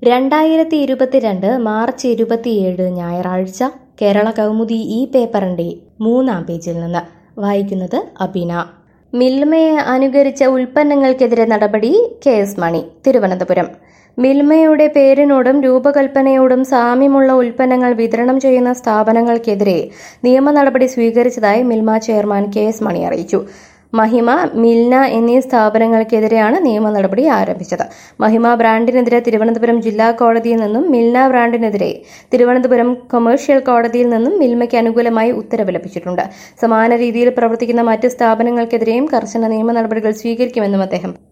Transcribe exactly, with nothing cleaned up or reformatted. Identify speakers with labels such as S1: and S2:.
S1: രണ്ടായിരത്തി ഇരുപത്തിരണ്ട് മാർച്ച് ഇരുപത്തിയേഴ് ഞായറാഴ്ച കേരള കൗമുദി ഈ പേപ്പറിന്റെ മൂന്നാം പേജിൽ നിന്ന് വായിക്കുന്നത് അബിന. മിൽമയെ അനുകരിച്ച ഉൽപ്പന്നങ്ങൾക്കെതിരെ നടപടി. K S Mani, Thiruvananthapuram. മിൽമയുടെ പേരിനോടും രൂപകൽപ്പനയോടും സാമ്യമുള്ള ഉൽപ്പന്നങ്ങൾ വിതരണം ചെയ്യുന്ന സ്ഥാപനങ്ങൾക്കെതിരെ നിയമ നടപടി സ്വീകരിച്ചതായി Milma chairman K S Mani അറിയിച്ചു. മഹിമ, മിൽന എന്നീ സ്ഥാപനങ്ങൾക്കെതിരെയാണ് നിയമ നടപടി ആരംഭിച്ചത്. മഹിമ ബ്രാൻഡിനെതിരെ തിരുവനന്തപുരം ജില്ലാ കോടതിയിൽ നിന്നും മിൽന ബ്രാൻഡിനെതിരെ തിരുവനന്തപുരം കൊമേഴ്ഷ്യൽ കോടതിയിൽ നിന്നും മിൽമയ്ക്ക് അനുകൂലമായി ഉത്തരവ് ലഭിച്ചിട്ടുണ്ട്. സമാന രീതിയിൽ പ്രവർത്തിക്കുന്ന മറ്റ് സ്ഥാപനങ്ങൾക്കെതിരെയും കർശന നിയമ നടപടികൾ സ്വീകരിക്കുമെന്നും അദ്ദേഹം